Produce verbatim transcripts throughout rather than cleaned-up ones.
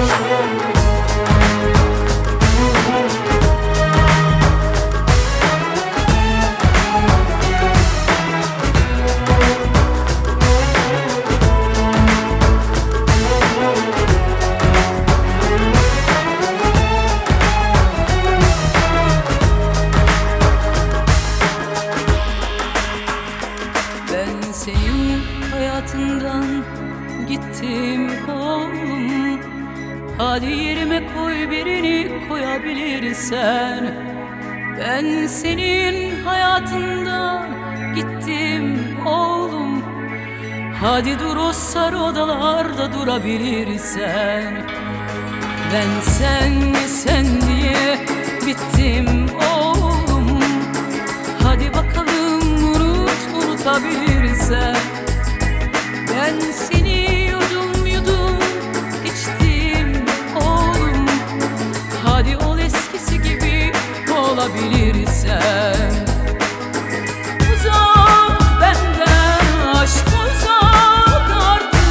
Senin hayatından gittim oğlum. Hadi yerime koy birini koyabilirsen. Ben senin hayatından gittim oğlum. Hadi dur o sarı odalarda durabilirsen. Ben sen sen diye bittim oğlum. Hadi bakalım unut unutabilirsen. Ben seni yudum yudum içtim oğlum. Hadi ol eskisi gibi olabilirsen. Uzak benden aşk uzak artık.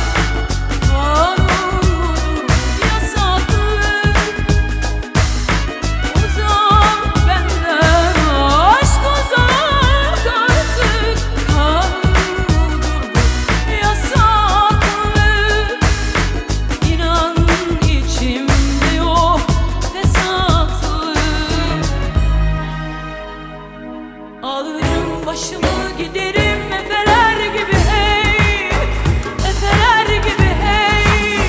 Kanun yasaklı. Uzak benden aşk uzak artık. Kanun yasaklı. İnan içimde yok fesatlı. Alırım başımı giderim efeler gibi hey, efeler gibi hey.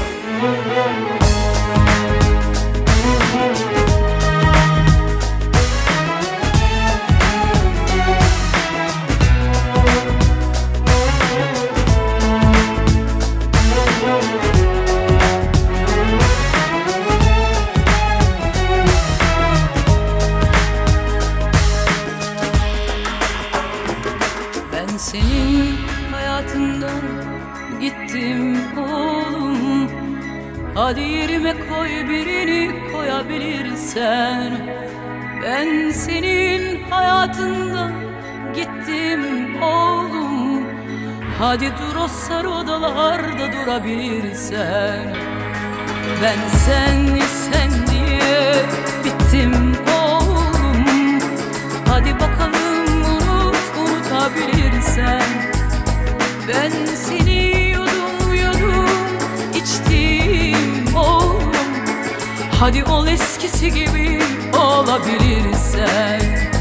Ben senin hayatından gittim oğlum. Hadi yerime koy birini koyabilirsen. Ben senin hayatından gittim oğlum. Hadi dur o sarı odalarda durabilirsen. Ben sen sen diye bittim oğlum. Hadi bakalım unut unutabilirsen. Ben seni yudum yudum içtim oğlum. Hadi ol eskisi gibi olabilirsen.